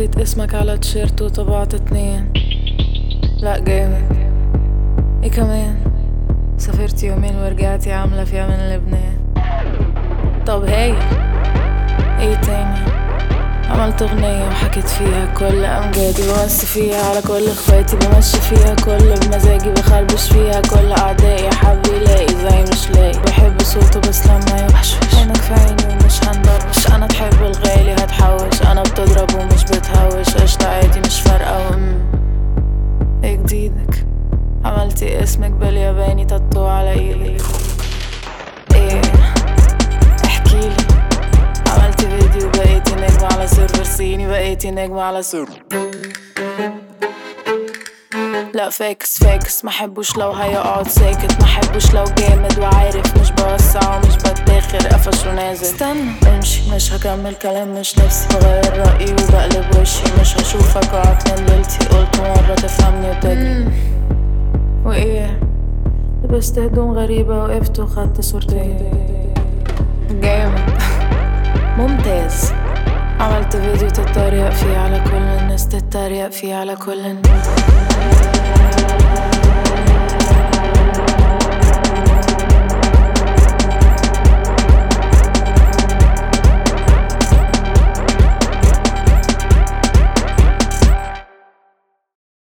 حطيت اسمك على تيشيرت وطبعت 2. لا جامد. ايه كمان؟ سافرت يومين ورجعتي عاملة فيها من لبنان. طب هاي ايه تاني؟ عملت اغنية وحكيت فيها كل امجادي، بمسي فيها على كل اخواتي، بمشي فيها كل بمزاجي، بخربش فيها كل اعدائي. حب يلاقي زي مش لاقي، بحب صوته بس لما يوحشوش. عينك في عيني ومش هندروش، انا تحب الغالي هتحوش، انا بتضرب ومش بتهوش. قشطة عادي مش فارقة. ايه جديدك؟ عملتي اسمك بالياباني تاتو على ايدي. ايه احكيلي. عملتي فيديو بقيتي نجمة على سيرفر صيني، بقيتي نجمة على سيرفر. لا فاكس محبوش لو هيقعد ساكت، محبوش لو جامد وعارف مش بوسع ومش بتاخر قفش ونازل. استنى امشي مش هكمل كلام مش نفسي، بغير رأيي وبقلب وشي، مش هشوفك وعتلان ليلتي. قلت مرة تفهمني وتجري. وايه لبست هدوم غريبة وقفت وخدت صورتين. جامد ممتاز. عملت فيديو تتريق فيه على كل الناس، تتريق فيه على كل الناس.